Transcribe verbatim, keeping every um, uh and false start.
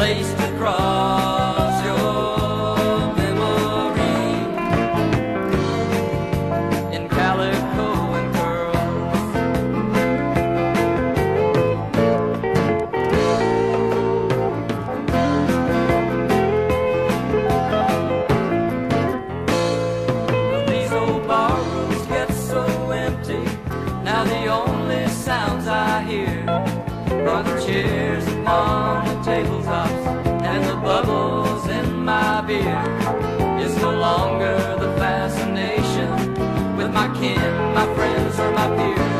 place to cross your memory in calico and curls. These old barrooms get so empty, now the only sounds I hear are the chairs upon the tabletops and the bubbles in my beer. It's no longer the fascination with my kin, my friends, or my peers.